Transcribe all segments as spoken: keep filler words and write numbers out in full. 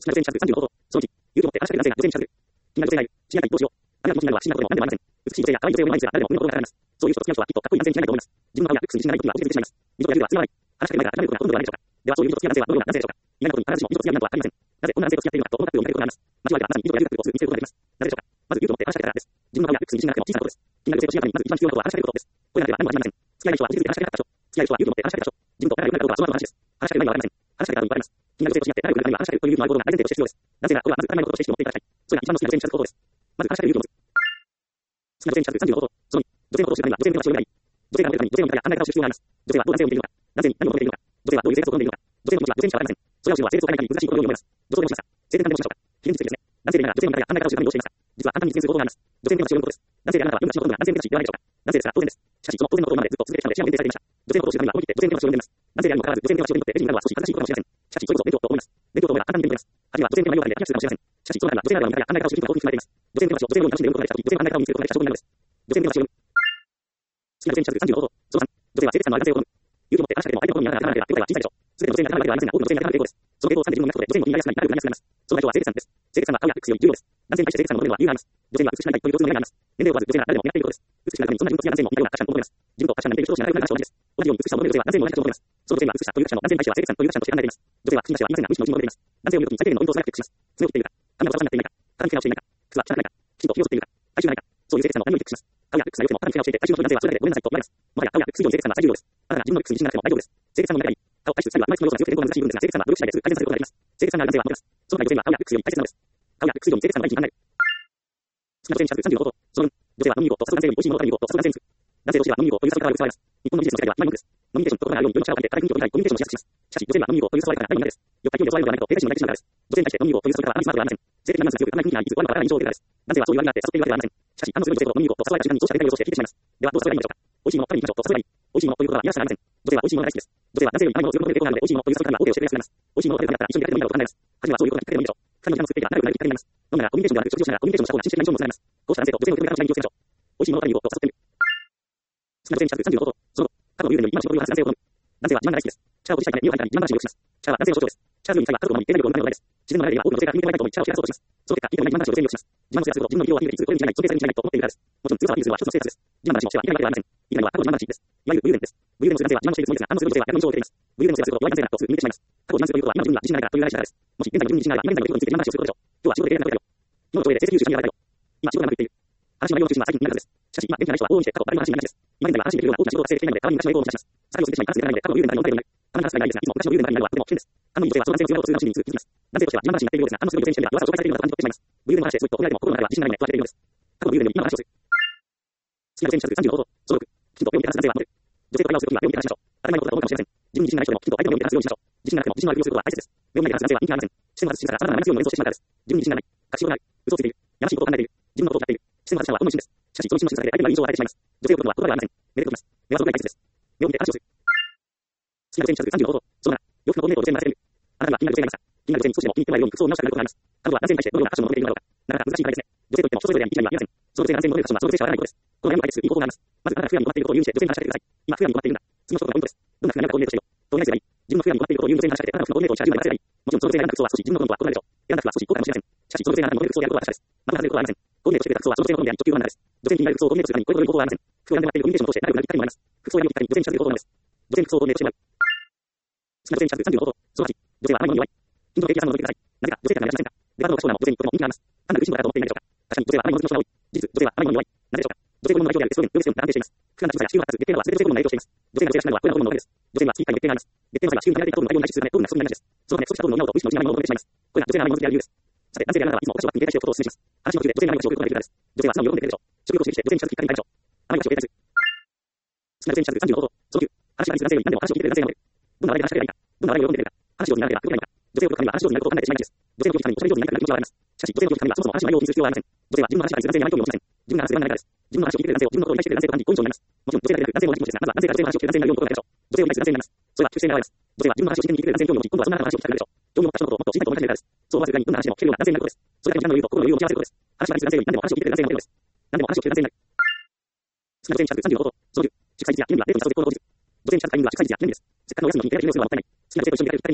少なく全社数さんじゅうの方法、そのいち、勇気を持って話しかける男性が女性に近づく。気になる女性がいる。深夜にどうしよう。あなたの気になるのは不審なことでも何でもありません。美しい女性や可愛い女性を見る毎日が誰でも胸の心が離れます。そういう人と付き合う人はきっとかっこいい男性に違いないと思います。自分の顔やルックスに自信がない時には落ち着いてしまいます。水とやるはつまらない。話しかける前から諦めることがほとんどではないでしょうか。ではそういう人と付き合う男性はどのような男性でしょうか。意外なことに必ずしも水と付き合うなんとは必ずしも意図的なものとはありません。なぜこんな男性と付き合っているのかと思ったようになりたいことがあります。間違いはまさに意図やる覚悟をする見せることができます。なぜでしょうか。まず勇気を持って話しかけたからです。自分の顔やルックスに自信がなくても小さなことです。気になる女性と知り合うためにまず一番必要なことは話しかけることです。これだけでは何も始まりません。付き合いの人は落ち着いて話しかけた場所。付き合いの人は勇気を持って話しかけた場所。自分と仲良くなるかどうかはその後の話です。話しかける前にはわかりません。話しかけた後にわかります。気になる女性と知り合って仲良くなるには話しかけるという勇気のある行動が大前提として必要です。なぜならこれはまず当たり前のこととして意識を持っていただきたい。それが一番の好きな女性に近づくことです。まず話しかける勇気を持つ。好きな女性に近づくさんじゅうの方法、そのに、女性のことを知るためには女性の話を読めばいい。女性が述べるために女性を見たり考え方を知る必要があります。女性はどう男性を見ているのか、男性に何を求めているのか、女性はどういう生活を好んでいるのか、女性の気持ちは女性にしかわかりません。それを知るのは性別を変えない限り難しいことのように思います。女性のしますか。性転換でもしましょうか。非現実的ですね。男性でいながら女性の見方や考え方を知るためにどうしていますか。実は簡単に実現する方法があります。女性の気持ちを読むことです。男性であなたは読む私のことが男性の気持ちではないでしょうか。男性ですが当然です。しかしその当然のことを今までずっと続けてきたので視野を限定されていました。女性のことを知るためには思い切って女性の気持ちを読んでいます。男性であるにもかかわらず女性の気持ちを読んで絵になるのは少し難しいことかもしれません。しかしそれこそ勉強と思います。勉強と思えば簡単にできます。初めは女性の内容で気がするかもしれません。しかしその中には女性ならではの見方や考え方を知ることが大きく含まれています。女性の気持ちを女性のように楽しんで読むことができたとき、女性の考え方を見つけることができた証拠になるのです。女性の気持ちを読む。好きな女性に近づくさんじゅうの方法、そのさん、女性は性別差のある男性を好む。勇気を持って話しかけても相手のことにならなければ手応えは小さいでしょう。すべての女性が当たるわけではありませんが、多くの女性が当たる傾向です。その傾向を掴んで自分を磨くことで女性の気になりやすくなり、仲良くなりやすくなります。その内容は性別差です。性別差は顔やルックスより重要です。男性に対して性別差の求めるのは理由があります。女性には美しくなりたいという共通の願いがあります。年齢を問わず女性が誰でも狙っていることです。美しくなるためにそんなに美しい男性も似たような価値観を求めます。自分と価値観が似ている人同士が仲良くなる人は同じです。同じように美しさを求める女性は男性も同じ価値を求めます。その女性には美しさという価値観の男性に対しては性別差という価値観として考えています。女性は美しいなしは言いませんが、無視のうちに求めています。男性を見るときに最低限のポイントを押さえてチェックします。爪を切っているか、髪を逆さになっていないか、肩に毛が落ちていないか、靴は汚くないか、きちんとひげを剃っているか、体重がないか、そういう性別差の何をチェックします。顔やルックスが良くても肩に毛が落ちていて体重の低い男性はそれだけでごめんなさいと思います。もはや顔やルックス以上に性別差の最重要です。あなたが自分のルックスに自信がなくても大丈夫です。性別差の問題があり、顔、体質、つまりはあまり質の要素が強くて変更が難しい部分ですが、性別差は努力次第ですぐ改善されることができます。性別差がある男性はモテます。その他女性には顔やルックスより大切なのです。顔やルックス以上に性別差の第一に考える。好きな女性に近づくさんじゅうの方法、そのに、女性は飲みに行こうと誘う男性より美味しいものを食べに行こうと誘う男性につく。男性としては飲みに行こうという誘い方がよく使われます。日本のビジネスの世界では決まり文句です。飲みニケーションと心があるように世の力を借りて固い雰囲気を取りたいコミュニケーションをしやすくします。しかし女性には飲みに行こうという誘い方が第二のです。よっぱり興味をそられるのではないと停滞しのない口なからです。女性に対して飲みに行こうという誘い方はあまりスマートではありません。性的なニュアンスが強く、あまり雰囲気がいい、いつ終わるのかわからない印象を受けるからです。男性はそういう割になって誘っているわけではありません。しかし、あの強い女性と飲みに行こうと誘われた時間にどうしたら予想して聞いてしまいます。ではどう誘えばいいのでしょうか。美味しいものを食べに行きましょうと誘えばいい。美味しいものということは嫌らしさがありません。女性は美味しいものが大好きです。女性は男性より甘いものを強く求める傾向があるので、美味しいものという誘い方が OK をしてくれやすくなります。美味しいものを食べるためだったら一緒に出かけてもいいだろうと考えます。初めはそういうことがきっかけでもいいでしょう。二人の時間を作っていけば仲良くなるきっかけになります。飲むならコミュニケーションではなく食事をしながらコミュニケーションをした方が紳士的な印象もつながります。こうした男性と女性の受け止め方の違いに気をつけましょう。美味しいものを食べに行こうと誘ってみる。好きな女性に近づくさんじゅうの方法、その過去の友人より今の仕事を話す男性を好む。男性は自慢が大好きです。シャワーをしたいために身を張りたり自慢話をよくします。シャワーは男性の象徴です。シャワーに際は家族のみ手のようなのです。自分の前では多くの女性が気に入ってもらいたいと思いシャワーをしやすそうとします。その結果、いいと同じ自慢話を女性によくします。自慢をしやすいほど自分の色をアピールできず、これに違いない、尊敬されるに違いないと思っているからです。もちろん強さをアピールするのは一つのステータスです。自慢話もしてはいけないわけではありません。いかには過去の自慢話です。いわゆる武勇伝です。武勇伝をする男性は自慢をしているつもりですが、あの強い女性は逆の印象を受けています。武勇伝をする男性は弱い男性だとすぐ見てしまいます。過去を自慢するということは今の自分が自信がないからという話です。もし現在の自分に自信があれば、今現在の自分について自慢話をすることでしょう。今日は仕事で経営がなくてよ。昨日の上映で成績優秀にやられたよ。今仕事がうまくいっている。話の内容の中心は最近気になるはずです。しかし今元気な人は往々にして過去誰の話になります。今現在は話にできるような大きな仕事が成績的なので、代わりに昔の英語を持ち出します。作業をする人に話すでないので、過去の友人の内容をないので、たまに話すがいないですが、いつも昔の友人の内容になるのはとても危険です。あのいい女性はその男性の強いことを通じて自慢話に気づきます。男性としては自慢話になっているようですが、あの強い女性にしてみれば噂を紹介されているようなと感じ取ってしまいます。武勇伝の話ですごいと褒められても心の中では自信がないのでとられているようです。過去の友人に今の話をする。好きな女性に近づくさんじゅうの方法、そのろく、きちんと目を見て話す男性はモテる。女性と会話をするときは目を見て話しましょう。当たり前のことだと思うかもしれません。自分に自信がない人でもきちんと相手の目を見て話すようにしましょう。自信がなくても自信のあるふりをすることは大切です。目を見て話す男性は人気がありません。視線を外しながら様々な話を演奏してしまうからです。自分に自信がない。隠しようがない。嘘をついている。やましいことを考えている。自分のことを嫌っている。視線を外しなはほんの一瞬です。しかしその一瞬の静かで相手に悪い印象を与えてしまいます。女性を撮るのは言葉ではありません。目で撮ります。目はそのぐらい大切です。目を見て話をする。好きな女性に近づくさんじゅうの方法、そのなな、洋服のコーディネートを女性に任せてみる。あなたには気になる女性がいますか。気になる女性に少しでも気に入ってもらえるように服装を直したくなることがあります。彼女は男性に対してどのようなファッションを求めているのだろうか。なかなか難しい課題ですね。女性といっても人それぞれに一概にはありません。その女性が男性に求めるファッションはその女性しかわからないことです。この悩みを解決するいい方法があります。まずあなたがフラに困っていることを理由にして女性に話しかけてください。今フラに困っているんだ。次の一つのポイントです。どんな服が似合うかコーディネートしてよ。どういうすればいい。自分のフラに困っていることを理由に女性に話しかけて、あなたの服のコーディネートをしたら自分が任せればいい。もちろんその女性が選んだ服装は少し自分の好みとは異なるでしょう。選んだ服は少し高価かもしれません。しかしその女性があなたのモデル服装をやることは確かです。また外れることはありません。コーディネートしてくれた服装はその女性の好みであり、直球判断です。女性に気になる服装をコーディネートするためにこれという方法はありません。服を選んでもらっているコミュニケーションを通して仲良くなるきっかけにもなります。服装を選ぶきっかけに女性に近づく方法なのです。女性に服装をコーディネートしてもらう。好きな女性に近づくさんじゅうの方法、そのはち、女性は甘いものに弱い。近所のケーキ屋さんを覗いてください。なぜか女性たちが目立ちませんか。デパートの菓子コーナーも女性にとても人気があります。単なる美人だと思っていないでしょうか。確かに女性は甘いもの好きの人が多い。事実、女性は甘いものに弱い。なぜでしょうか。女性ホルモンの影響であるテストステロン、ヨゲステロンが安定しています。不可な小さや子宮が立つ月経などは全て女性ホルモンの影響をしています。女性が女性らしくなるのはこれらのホルモンのおかげです。女性には月いっかい月経があります。月経の際は子宮に離れているホルモンの大量に排出するためホルモンが不足になります。そのため不足したホルモンを補うと無意識のうちに甘いものを求めてしまいます。これが女性の甘いもの好きである理由です。さて、男性であなたはいつもお菓子を買って携帯しておくことをお勧めします。話の途中で女性に甘いお菓子を送ることができるからです。女性は素直に喜んでくれるでしょう。食欲を刺激して女性に近づくきっかけになるでしょう。甘いお菓子を携帯する。好きな女性に近づくさんじゅうの方法、そのきゅう、話がありする男性より何でも話を聞いてくれる男性がモテる。どんな話題で話しかければいいか。どんな話題を喜んでくれるか。話上手になればよくないのか。女性を呼ぶためには話上手になることを考えてしまいがちです。女性を呼ぶためにそれ以上になりたくなる気持ちはあります。しかし女性を呼ぶためにはそもそも話の内容を気にする必要はありません。女性は自分の話に対する男性にあまり興味を持ちません。自分が話す側になりたいからです。自分の話を聞いてくれる男性を自分のことを理解してくれる男性と感じ好印象になります。もちろん女性だけでなく男性も同じ気持ちですが、まずは男性が女性の話を聞いてくれる男性になるように心がけましょう。女性を理解する男性になります。それは究極性に現れます。女性は自分の話を真剣に聞いてくれる男性に興味を持ち、今度はその中の話を聞きたくなるでしょう。興味を持った人のことをもっと知りたいと思い始めるからです。そうはする側にどんな話でも聞けるような男性になることです。それだけの時間の余裕と心の余裕を持ち合わせることです。話がありする男性より何でも話を聞いてくれる男性がモテるのです。何でも話を聞ける男性になる。好きな女性に近づくさんじゅうの方法、そのじゅう、祝祭日や記念日はデートに誘う結婚の当日。女性に近づくタイミングは祝祭日や記念日です。せっかくのお休みの日に手が記念をするのはもったいない。好きな女性と一緒に出かける二人にしましょう。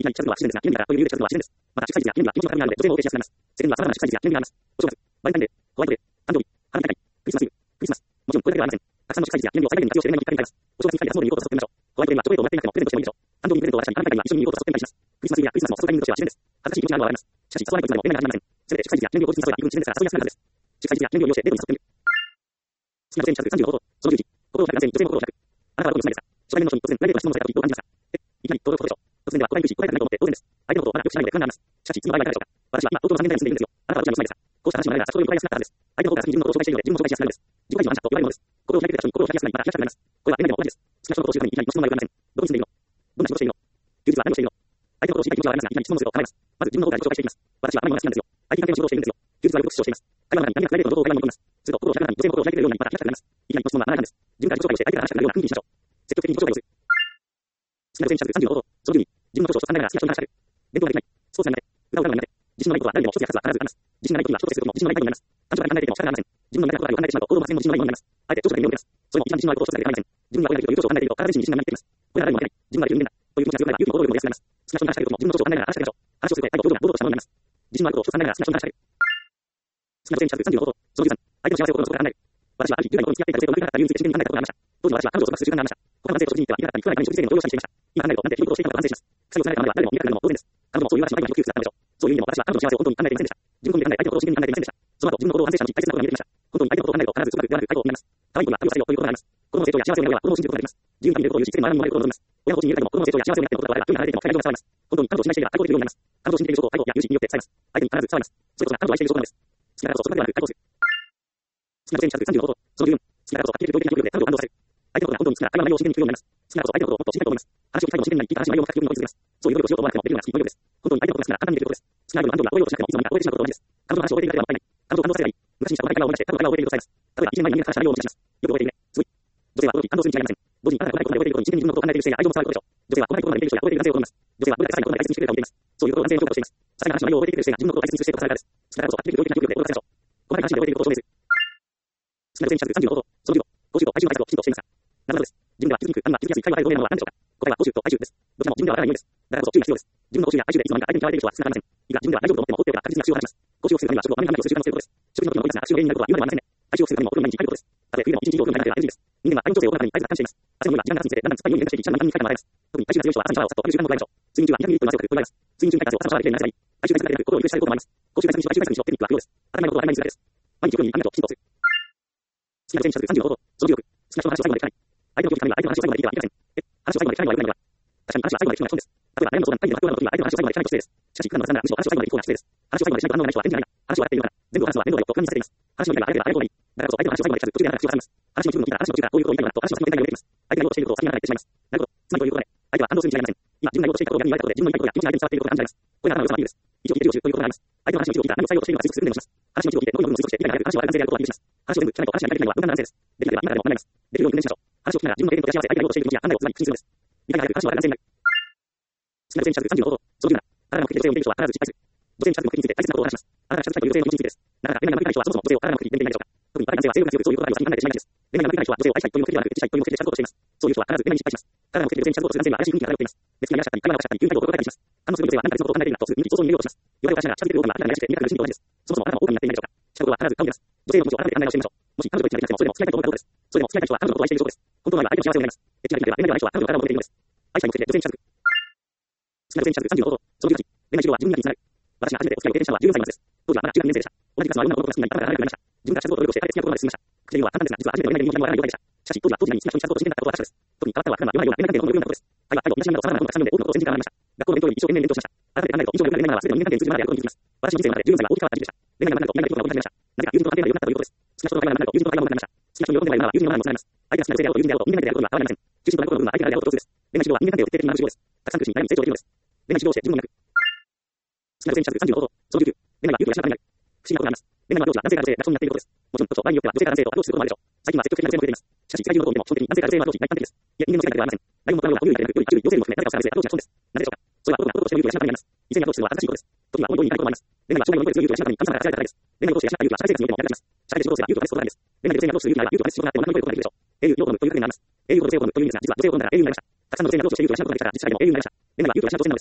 きなり近づくのは自然ですが、南からという理由で近づくのは自然です。また、出産率や南は気持ちの高みがあるので、女性も応援しやすくなります。世間には様々な出産率や南があります。お正月、バレンタインデー、ホワイトデー、誕生日、花火大会、クリスマスイブ、クリスマス。もちろん、これだけではありません。たくさんの出産率や南を最大限に活用して年内にいっかい迎えます。お正月にいっかいで初詣に行こうと誘ってみましょう。ホワイトデーはチョコレートをもらっていなくてもプレゼントしてもいいでしょう。誕生日にプレゼントを渡したり、花火大会には一緒に見に行こうと誘ってみたりします。クリスマスイブやクリスマスも誘うタイミングとしては自然です。恥ずかしい気持ちがあるのはわかります。しかし、誘わないといつまでも年内が始まりません。せめて出産率や年齢を口に誘えば幾分自然ですから誘いやすくなるはずです。出産率や年齢を利用してデートに誘ってみる。好きな女性に近づくさんじゅうごほど、そのじゅうじ。心を開く男性に女性も心を開く。あなたはどういう娘ですか？初対面の人に突然プライベートな質問をされた時どう感じますか？え、いきなり堂々とでしょ。突然では答えにくいし、答えたくないと思って当然です。相手のことをまだよく知らないので不安があります。しかし、次の場合はいかがでしょうか？私は今、東京のさんねん代に住んでいるんですよ。あなたはどちらの娘ですか？こうした話の流れが先ほどに答えやすくなったはずです。相手の方から先に自分のことを紹介しているので、自分も紹介しやすくなるのです。自己開示の暗射と言われるものです。心を開いてくれた人に心を開きやすくなり、また開きやすくなります。これは恋愛でも同じです。好きな人のことを知るためにいきなり質問がいられません。どこに住んでいるの？どんな仕事をしているの？休日は何をしているの？相手のことを知りたい気持ちはありますが、いきなり質問すると構います。まず自分の方から自己紹介していきます。私は甘いものが好きなんですよ。アイティー関係の仕事をしているんですよ。休日はよく出張しています。会話の中に何かプライベートの情報を会話に持ちます。すると、心を開く中に女性の心を開いてくれるようにまた開きやすくなります。いきなりの質問はならないんです。自分から自己紹介をして相手から話したくなるような雰囲気にしましょう。積極的に自己紹介をする。好きな女性に近づくさんじゅうごほど、そのじゅうに。自分のことを考えながら好きな人に話しかける。伝統ができない。スポーツが苦手。裏を裏が苦手。自信のないことは誰でも一つや二つは必ずあります。自信のない時には人と接する時も自信のないことになります。感情から考えていても仕方がありません。自分の中でことがありを考えてしまうと行動も発言も自信のないものになります。あえて長所だけ目を向けます。それも一番自信のあることを一つだけではありません。自分が追えないという長所を考えていると体自身に自信がなくなっています。これは誰も負けない。自分ができる人間だ。という気持ちが強くなれば勇気も行動力も出やすくなります。好きな人に話しかける時も自分の長所を考えながら話しかけましょう。話をすると相手を堂々としたものになります。自信のあることを一つ考えながら好きな人に話しかける。好きな女性に近づくさんじゅうごほど、そのじゅうさん。相手の幸せを心の底から考える。私はある日、じゅう代の頃に付き合っていた女性とうまくいかなかった理由について真剣に考えたことがありました。当時の私は彼女を束縛する習慣がありました。他の男性と食事に行っては、嫌だったり、食わないために食事制限を強要したりしていました。今考えると、なんてひどいことをしていたのか反省します。鎖をつないだ彼女は誰でも見なくなるのも当然です。彼女もそういう私の相手が低くだったのでしょう。そういう意味でも私は彼女の幸せを本当に考えていませんでした。自分の身で考え、相手のことを真剣に考えていませんでした。その後、自分の行動を反省した後、大切なことが見えてきました。本当に相手のことを考えると必ずうまくいかなく態度を見られます。可愛い子には旅をさせようということがあります。子供の成長や幸せを見ながら子供を信じることができます。自由な意味でことを言うし、世間の周りにもらえることを望みます。親の方針に入れたりも子供の成長や幸せを見なくてもことが我々が興味が離れていても彼女が伝わります。本当に彼女を信頼していれば対抗できるようになります。彼女を信じている証拠を愛とや友人によって伝えます。相手に必ず伝わります。それこそが彼女を愛している証拠なのです。好きな方とそこまではなく対抗する。好きな女性に近づくさんじゅうごほど、そのじゅうよん。好きな方とはっきりと驚異的な力で彼女を感動させる。相手のことが本当に好きなら会話の内容を真剣に聞くようになります。好きな方と相手のことをもっと知りたいと思います。話を聞きたいのも真剣になり、聞いた話の内容も深く興味を持ち続けます。そういう努力をしようと思わなくてもできるのが好き能力です。本当に相手のことが好きなら簡単にできることです。好きな相手の何度も動揺しなくてもいつの間にか覚えてしまうことと同じです。彼女の話を覚えていなければもったいない。彼女を感動させればいい。昔にした会話を思い出して、彼女の会話を覚えていると伝えます。例えば、いちねんまえに何々話した内容を思い出します。よく覚えているね。すごい。女性は驚き、感動するに違いありません。同時にあなたが細かいことまで覚えていることに真剣に自分のことを考えている姿勢や愛情も伝わることでしょう。女性は細かいことまで見ている人や覚えている男性を好みます。女性はどれだけさらにことまで大切にしてくれたを見ています。そういうことを男性の評価としています。ささいな話の内容を覚えている姿勢が自分のことを大切にする姿勢とされたからです。好きな方とはっきりと驚異的な力で驚かせましょう。細かい話で覚えていることを証明する。好きな女性に近づくさんじゅうごほど、そのじゅうご、報酬と体重の対策をきちんとしていますか？なるほどです。自分では気づきにくく、何は気づきやすい会話で覚えるのは何でしょうか？答えは報酬と体重です。どちらも自分ではわからないようです。だからこそ注意が必要です。自分の報酬や体重でいつの間にか相手に嫌われている人は少なくありません。いくら自分では大丈夫と思っても放っておけば確実に悪臭を放ちます。報酬をするためには食をまめに我慢する可能性をすることです。食事の時の無理な悪臭の原因になることは言うまでもありませんね。体重をするためにもお風呂に毎日入ることです。たとえ冬でも一日以上お風呂に入らなければ エヌジー です。人間は体温調整を行うために体重が感じています。汗の匂いは時間が経つにつれだんだん酸っぱい匂いに変化していき、一番に体に入れます。特に体重が強い人は朝にシャワーをさっと浴びる習慣を加えましょう。睡眠中はにひゃくミリリットルの汗をかくと言われます。睡眠中に体を朝のシャワーできれいに流せばいい。体重対策だけでなく心をリフレッシュされることもあります。口臭対策にしろ体重対策にしろテクニックは不要です。当たり前のことは当たり前にするだけです。毎日よくに考えときちんとする。好きな女性に近づくさんじゅうごほど、そのじゅうろく。好きな人の話を最後まで聞かない。相手の気づきためには相手の話を最後まで聞いてはいけません。え、話を最後まで聞かないのは良くないのか。確かに話を最後まで聞くのが基本です。例えば悩みの相談、会議での発表などの時には相手の話を最後まで聞かないと失礼です。しかし、普段の雑談ならむしろ話を最後まで聞く方が失礼です。話を最後までしないと反応がない人は天然ないな。話を笑っているのかな。全部を話すのは面倒だよと不安にされています。話の意味が相手が早い方がいい。だからこそ相手の話を最後まで聞かず、途中であなたが口を挟みます。話の一部分を聞いたら話の途中からどういうことを言いたいのかと話の先の展開が見えてきます。相手が言おうとしていることを先にあなたが言ってしまいます。なるほど。つまりということで、相手は反応するに違いありません。今、自分が言おうとしていたことを逆に言われたことで、自分の言いたいことや気持ちが相手に伝わっていることが感じられます。これが頭の良さの理由です。一応聞いているを知るということがあります。相手の話の一部を聞いたら何を最後としているのか推測する訓練をします。話の一部を聞いて、どういう部分を推測して、理解がある話をある男性であることをアピールします。話を全部聞かないと話が理解できないのは無難な男性です。できれば今からでも学びます。できるように訓練しましょう。話を聞きながら自分の経験とか幸せ、相手が言おうとしている気持ちや考えをつまり口にするのです。理解がある話をある男性になる。好きな女性に近づくさんじゅうごほど、そのじゅうなな。あなたが目的で女性を見ている人は必ず失敗する。女性に近づく目的について大切なことを話します。あなたが近づきたいという女性の気持ちについてです。なかなか恋愛がうまくいかない人はそもそも女性をあなたの目的で見ていないでしょうか。特に若い男性は性欲が強くそういうことがあると先に考えてしまいがちです。恋愛がうまくいかない人は女性を愛したいという目的ではなく、したいという目的で近づこうとしています。そういう人は必ず恋愛に失敗します。彼らの目的で女性に近づこうとする男性には怪しい雰囲気が漂っています。目つきがいらっしゃったり、会話が欲しかったり、急に態度を心がけたりします。反応する女性は何か別のことを考えているんだとすぐ人気想像に入れようとします。弱いを出しながら近づけるような明らかに怪しくて見えなくなる心理と同じです。そもそもあなたもオープンになっていないでしょうか。近頃は必ず顔に出す。女性の気持ちを改めて考え直してみましょう。もし彼女と一緒になりなくてもそれでも付き合いたいと思ったことです。それでも付き合いたい人は彼女のことを愛している証拠です。本当の愛は相手の幸せを願います。エッチな理由では恋愛ではない人は彼女の体を求めているのです。愛したい目的で女性に近づく。好きな女性に近づくさんじゅうごほど、そのじゅうはち。恋愛指導は自分磨きにつながる。私が初めてお付き合いを経験したのはじゅうよんさいのです。当時はまだ中学にねん生でした。同じクラスの女の子が好きになり、彼女が離れていました。自分が近づこうと努力して彼と付き合うことまで進みました。口で言うのは簡単ですが、実は初めて恋愛で身を決めるのはわからない状態でした。しかし当時は当時なりに好きな人に近づこうと真剣だったことは確かです。特に変わったのは彼女は言わないような恋愛関係のようなことです。愛は愛を同じなど様々なことがたくさんので多くのことを先人から学びました。学校の勉強より一生懸命勉強しました。改めて考えると、以上の恋愛なら全ての人間関係に通じるものであることに気づきます。私の人生の中でじゅうよんさいは大きく変わった時期でした。恋愛がなくなると恋愛が良くなることになりました。なぜか友人との関係が良くなったということです。好きな人との会話がなくなると友人との会話もなくなりました。好きな人に喜んでもらえるなら友人の前もつながります。相手が好きな女性であろうと友人であろうと人間関係であることには変わりません。中心となることの部分は相手がであることです。恋愛指導は人間関係を徹底的に学ぶ指導です。たくさん苦しみ、悩み、成長できるのです。恋愛指導をして自分を磨く。好きな女性に近づくさんじゅうごほど、そのじゅうきゅう。恋愛は勇気を養うためにある。不思議なことがあります。恋愛のアプローチは男性から女性が逆になっていることです。もちろん、こそ場合によっては女性から男性とアプローチすることもあるでしょう。最近は積極的な女性も増えています。しかし、世界中のことを見ても、基本的に男性から女性のアプローチが一般的です。いや、人間の世界ではありません。ライオンもトラウが哺乳類でなく、より注意、幼生も含め誰かを使う女性アプローチが基本です。なぜでしょうか。それは男が男としての勇気を養うためにあります。異性にアプローチするのは恥ずかしいことです。時には本当に痛いこともあります。恋愛は障害を乗り越える勇気を養うために神様から与えられたからです。恋愛を通して養った勇気は社会生活においても役立ちます。社会で仕事をすれば勇気を試すことがあるんです。恋愛で女性にアプローチする勇気があれば勇気を試す仕事があっても何でも乗り越えることができるでしょう。英雄を好むというふうになります。英雄ほど女性を好むという意味ですが、実は女性を好んだら英雄になりました。たくさんの女性にアプローチして勇気を養うことができたら実際にも英雄になりました。恋愛は勇気を養う女性なのです。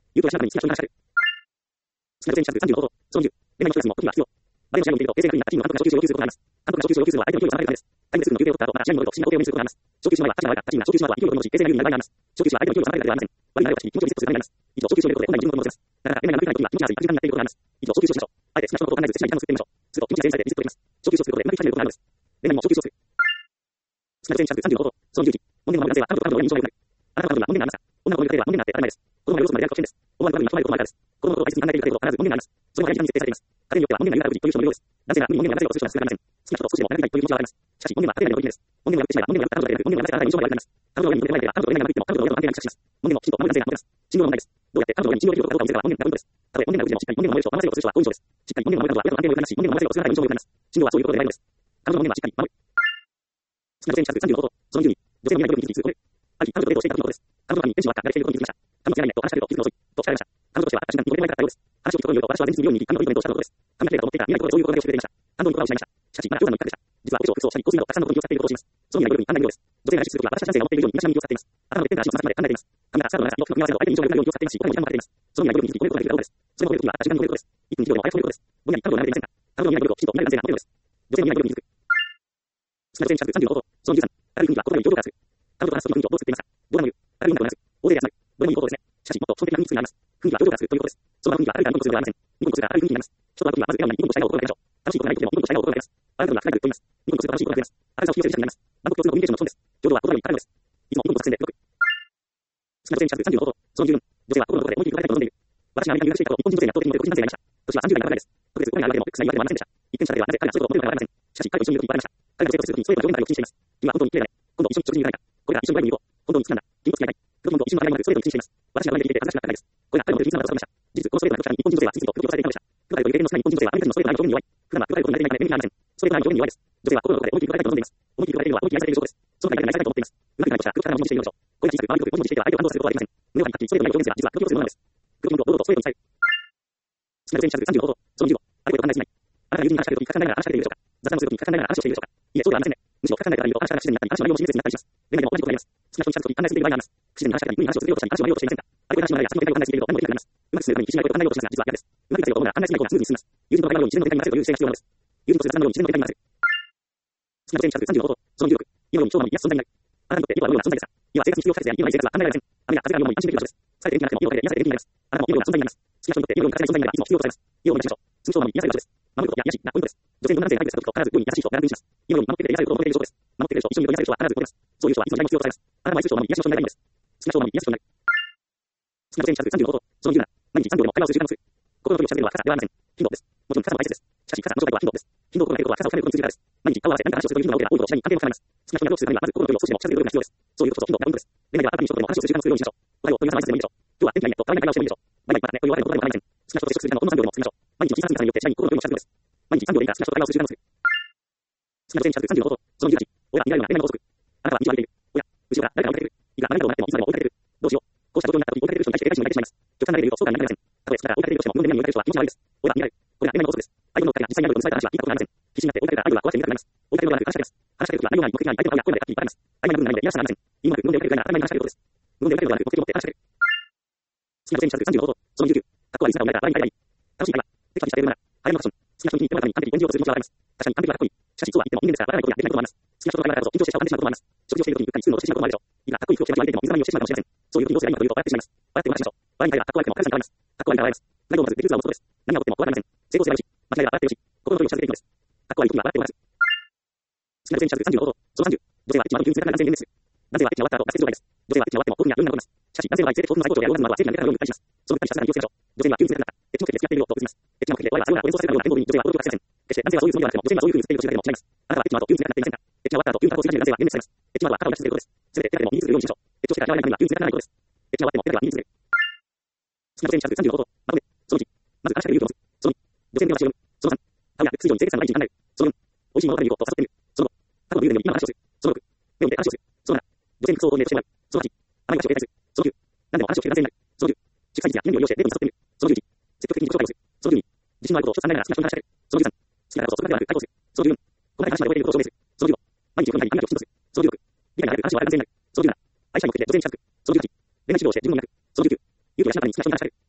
有効な手段に好きな人に話しかける。スナルチェンジさんじゅうの方法、そのにじゅう、恋愛のクラスにも特には必要。バレーの試合を見ていると、衛星学院がチームの監督が昇級を要求することがあります。監督が昇級を要求するのは相手の勢いを収まるためです。タイムレスの休憩を取った後、また試合に戻ると不審な行為を目にすることがあります。昇級しまいは勝ちが悪かったチームが昇級しまいは勢いを取り戻し、衛星学院になります。昇級しは相手の勢いを収まるだけではありません。悪い流れを断ち、気持ちをリセットするためになります。以上、昇級しを見ることで本来の自分を戻せます。だから、恋愛がうまくいかない時には気持ちが悪い時間になっていることがあります。以上、昇級しをしましょう。あえて好きな人のことを考えず、切ない時間を作ってみましょう。すると気持ちが全体でリセットできます。昇級しをすることでうまくいかないことがあるのです。恋愛も昇級しをする。スナルチェンジさんじゅうの方法、そのにじゅういち、門限の守る男性は彼女と彼女の上に印象が良くなる。あなたの彼女には門限がありますが、女の子を見る家庭では門限なんて当たり前です。子供が要素までやるかもしれないです。思わぬ場面に人前を困るからです。子供のことを大切に考えている家庭ほど必ず門限があります。それも早い時間に設定されています。家庭によっては門限が言うたら無事という人もいるようです。男性が無理に門限をやらせることをする人は少なくありません。好きな人と少しでも長引きたいという気持ちはあります。しかし、門限は家庭内の取り決めです。門限を破ってしまえば門限を破った彼女である。門限を破ってあなたに印象が悪くなります。彼女の上に門限がないでは彼女と恋愛がうまくいっても彼女の親の関係がします。門限もきちんと守る男性が守ります。信用の問題です。どうやって彼女の親に信用できるかどうかを見せるかは門限があることです。たとえ門限が無事でもしっかり門限を守る人を守らせようとする人は好印象です。しっかり門限を守る彼女は親との関係を良くなるし、門限を守らせようとするあなたに印象が良くなります。信用はそういうことではないのです。彼女の門限はしっかり守る。スナルチェンジさんじゅうの方法、そのにじゅうに、女性の未来の時に気づく。ある日、彼女とデートをしていた時のことです。彼女の彼にテンションがあったがれていることに気づきました。彼女の嫌いないと話しかけると気づくの遅い、と聞かれました。彼女としてはあった瞬間にどれくらい前かったようです。話を聞くことによると私は前日に妙に感動のいいコメントをしたことです。彼女が綺麗だと思っていた未来のことでそういう心がけをしてくれました。感動の言葉を失いました。しかし、まだ冗談の一角でした。実はお化粧、服装、車に香水などたくさんのことに気を使っていることを知ります。その未来の夜に考えるようです。女性が話するときは私たち男性が持っているように身だしなみに気を使っています。頭のてっぺんから足の先まで考えています。髪がスカートの長さ、洋服の組み合わせなど相手に印象が良くなるように気を使っていますし、他にも時間もかけています。その未来の夜に気づき褒めることができることです。それも褒めるときはあった瞬間に褒めることです。いっぷん以上でもあやふや褒めることです。ぼんやり彼女を眺めていませんか。彼女の未来の夜をきちんと見られる男性が褒めるのです。女性の未来の夜に気づく。スナルチェンジさんじゅうの方法、そのじゅうさん、ある雰囲気は言葉より表情からする。彼女と話すときの雰囲気をどう作っていますか。どうでも言う。ある意味なく同じ。大勢で集まる。どれもいい方法ですね。しかし、もっと基本的な雰囲気があります。雰囲気は表情からするということです。その雰囲気はある意味ニコニコするではありません。ニコニコするがある雰囲気になります。人は時はまず笑顔にニコニコしたいを心がけましょう。楽しいことがない時でもニコニコしたいを心がけます。あなたのが深いと言います。ニコニコすると楽しいことが出ます。明るさを示せる人になります。万国共通のコミュニケーションの基本です。強度は言葉より高いのです。いつもニコニコ作戦でよく。スナルチェンジさんじゅうの方法、そのじゅうよん、女性は心の中で思い切り言われたいと望んでいる。私がアメリカに留学していた頃、日本人女性に圧倒的にモテる個人男性がいました。年はさんじゅう代半ばです。特別声があるわけでも、口が言うわけでもありませんでした。一見しただけではなぜ彼がそういうことを求めるのかわかりません。しかし、彼と一緒にいると言われました。彼が女性とするときにそういう上限までを口にしています。君は本当に綺麗だね。今度一緒に食事に行かないか。これから一緒にドライブに行こう。本当に好きなんだ。君と付き合いたい。プロポンと一緒に別れまでストレートに口にしています。私がドライブで聞いて話しかったからです。これが彼のモテる秘密なのだと思いました。事実、このストレートな表現に日本人女性は次々と強調されていました。プロダイブという経験の少ない日本人女性はアメリカ人のストレートな表現に弱い。普段はプロダイブと慣れていないため目になりません。ストレートな表現に弱いです。女性は心の中で思い切り言われたいと望んでいます。思い切り言われているのは思い切り愛されている証拠です。その相手が愛されたいと思っています。うまくないとしたら、空気からの文字にしているのでしょう。声が小さく周りの声を文字にしていては相手を感動させることはできません。胸を張りストレートな表現すら実は空気をするものなのです。空気を堂々とストレートに伝える。スナルチェンジさんじゅうの方法、そのじゅうご、あれこれと考えすぎない。あなたが友人に話しかけるとき、聞かせないながら話しかけているでしょうか。雑談をするとき、聞かせないながら話をしているでしょうか。いいえ、そうではありませんね。むしろ聞かせないからいいと話し方が自然になったり、話の内容も親切になったりします。恋愛でも同じことがあります。好きな人に近づくとき、考えすぎている場合があります。不自然な話し方に無理に話を続けようとしたり、話を迷うとしていませんか。あれこれ話しながら休みの間に考えすぎていると何もできなくなります。うまく進めるために必死になることを考えようとしますが、実は逆です。うまくいかないと思うなら考えすぎない方がスムーズに進みます。友人と会話のように自然の展開になるという姿勢が必要なのです。友人とする雑談のように自然の展開になる。スナルチェンジさんじゅうの方法、そのじゅうろく、今より今日まで癒す存在になる。あなたにとって今はような存在ですが、今は生活に必要不可欠であり、今の生活は考えられません。雨が風が今も一般的な場所です。疲れて元気なくても今をかけて癒されて元気になります。あなたも今ような存在になります。好きな人にとって今ように欠かせない存在になればいつも必要とされます。今をお願いしましょう。通常は今に癒される場所です。守ることや癒しがポイントです。女性のどんな男性が入ってきた時と必ず世に優しい人を並びにします。今ように守ってくれて癒されることを求めている証拠です。守ってくれる人、一緒にいると癒される人は必ず起こります。そういう人はいつも依頼も必要とされます。あなたもいつも守り癒しの人になりたいのです。好きな人を守り癒す人になる。スナルチェンジさんじゅうの方法、そのじゅうなな、毎日さんびょうでも会話をする時間を作る。心の距離を近づけるのは深さではありません。頻度です。もちろん深さも大切です。しかし深さの状態は頻度です。頻度を心がけることは深さを深めることについてです。毎日顔を合わせ何か話をするという頻度が多いと次第に関係を深めます。好きな人に話をするためにはまず心の距離を少しでも近づけることが必要です。そういうことと頻度がポイントです。恋愛では新たに人とでも話をする時間を作るようにしましょう。おはようという話でもいいでしょう。今日は天気がいいねとたわいない会話をしてもいいでしょう。バイバイまたねと言われることでもありません。好きな人と接触する時間のほんのさんびょうでも作りましょう。毎日小さな姿によって次第に心の距離を近づけるのです。毎日さんびょうでいいから好きな人と会話をする時間を作る。スナルチェンジさんじゅうの方法、そのじゅうはち、親は見られるような恋愛の法則。あなたは道を歩いている。親、後ろから誰かが追いかけてくる。いが何度もなってもいつまでも追いかけてくる。どうしよう。こうした状況になった時に追いかけてくる人に対して警戒心を抱いてしまいます。極端な例で言うとそう簡単になりません。たとえ外から追いかけてくるとしても日本で何を追いかける人は気持ちが悪いです。親は見られる。これは恋愛の法則です。相手の二人が実際にあることに伝えた話は聞いたことがありません。必死になって追いかけた相手は壊してみたくなります。追いかけるのではなく話しかけます。話しかけるときは内容が目的がない相手の顔や声まではっきり言います。曖昧な部分がないので嫌らしさがありません。今まで無言で追いかけるが当たり前に話しかけることです。無言で追いかけるのではなく目的を持って話しかける。スナルチェンジさんじゅうの方法、そのじゅうきゅう、かっこ悪い姿を見られたら誰に会いたい。楽しい会話。テキパキしているなら、早めのファッション。好きな人に言ってもらうために完璧に返事をする気持ちはあります。確かに完璧はかっこいい。しかしそうは言っても人間ですからわからないことやできないこともあります。好きな人と会話だと緊張してしまうこともあります。食事をしているときにうっかりスプーンを落としてしまうこともあるでしょう。いいがかっこいい服を着て相手にも水飲みをしてしまうかもしれません。そういう時どうすればいいのかというと笑ってしまいます。笑ってお話ししましょう。笑いに対はかっこ悪くても彼氏に変わります。かっこ悪いから笑います。何をまずできる図は持つことです。何が起こっても怖がりません。成功すればよし。間違いは笑ってよし。心の距離を近づけていくのです。かっこ悪い時には笑ってお話す。スナルチェンジさんじゅうの方法、そのさんじゅう、女性はエッチなど急に冷たな男性に伝でする。男性はエッチが終わった後、バスケット状態です。女性はエッチが終わっても興奮や余韻が残ります。しかし男性の場合、性的興奮の最高潮であるオーガズムなどは性的な出方をよく感じます。その時にさらに気をつけましょう。女性には急に冷たくなった。エッチ目的で付き合っているよと映ります。エッチ目的で我々はさような演奏させるような演奏に女性は驚きを隠せません。決して男性はそういうつもりではなくても、女性にはそういうふうに映っていると知るだけでも違います。あなたはエッチの後、急に冷たくなっていませんか。エッチが終わった後、急にタバコを吸い始める男性は幻滅されます。エッチの後は肩を出し続けることです。すべて手だけでも身につけるようにしましょう。エッチをしてから嫌われない限りは急に冷たくならないことです。エッチが終わっても手だけは身につける。スナルチェンジさんじゅうの方法、まとめ、そのいち、まず話しかける勇気を持つ。そのに、女性の電話をしよう。そのさん、顔や水上に清潔さのない時間がある。そのよん、美味しいものを食べに行こうと誘ってみる。そのご、過去の友人でも今の話をする。そのろく、目を見て話をする。そのなな、女性に服装をコーディネートしてもらう。そのはち、甘い話を警戒する。そのきゅう、何でも話を聞く男性になる。そのじゅう、出産率や記念日を利用してデートに誘ってみる。そのじゅういち、積極的に自己紹介をする。そのじゅうに、自信のあることを一つ考えながら好きな人に話しかける。そのじゅうさん、好きなことをそれだけではなく回答する。そのじゅうよん、この話まで覚えていることを証明する。そのじゅうご、毎日よんぷん以内に考えをきちんとする。そのじゅうろく、理解がある話をある男性になる。そのじゅうなな、愛車に乗って女性に近づく。そのじゅうはち、恋愛指導をして自分を磨く。そのじゅうきゅう、勇気を養うために好きな人に話しかける。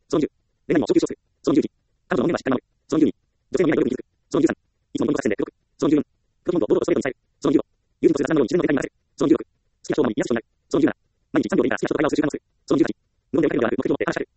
トレートに伝える。そのにじゅうご、友人とする雑談などに自然の展開に任せる。そのにじゅうろく、好きな人を前に癒やす人になる。そのにじゅうなな、毎日さんじょうよんページが幸せを歌う習慣をする。そのにじゅうはち、無言で分かるのである目的を持って話し合う。